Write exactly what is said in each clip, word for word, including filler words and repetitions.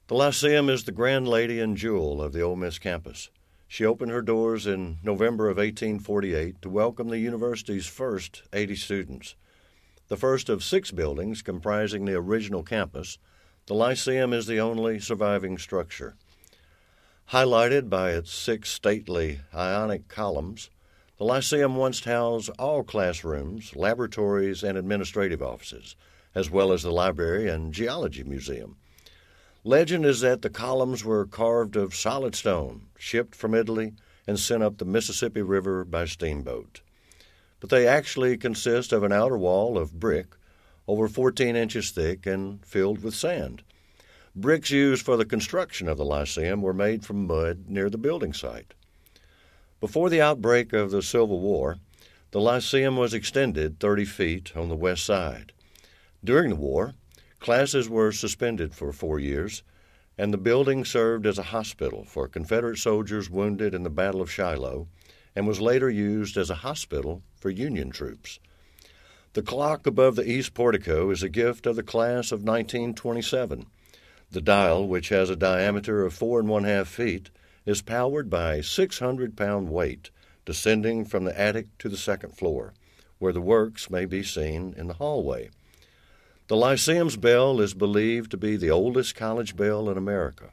The Lyceum is the grand lady and jewel of the Ole Miss campus. She opened her doors in November of eighteen forty-eight to welcome the university's first eighty students. The first of six buildings comprising the original campus, the Lyceum is the only surviving structure. Highlighted by its six stately Ionic columns, the Lyceum once housed all classrooms, laboratories, and administrative offices, as well as the library and geology museum. Legend is that the columns were carved of solid stone, shipped from Italy, and sent up the Mississippi River by steamboat. But they actually consist of an outer wall of brick, over fourteen inches thick and filled with sand. Bricks used for the construction of the Lyceum were made from mud near the building site. Before the outbreak of the Civil War, the Lyceum was extended thirty feet on the west side. During the war, classes were suspended for four years, and the building served as a hospital for Confederate soldiers wounded in the Battle of Shiloh and was later used as a hospital for Union troops. The clock above the east portico is a gift of the class of nineteen twenty-seven. The dial, which has a diameter of four and one-half feet, is powered by a six hundred pound weight descending from the attic to the second floor, where the works may be seen in the hallway. The Lyceum's bell is believed to be the oldest college bell in America.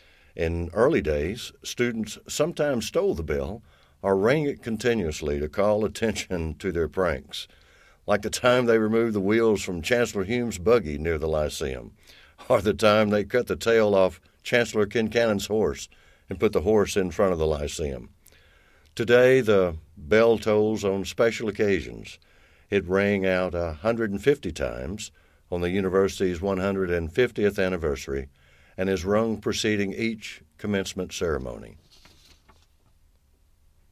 In early days, students sometimes stole the bell or rang it continuously to call attention to their pranks, like the time they removed the wheels from Chancellor Hume's buggy near the Lyceum, or the time they cut the tail off Chancellor Kincannon's horse and put the horse in front of the Lyceum. Today, the bell tolls on special occasions. It rang out one hundred fifty times on the university's one hundred fiftieth anniversary and is rung preceding each commencement ceremony.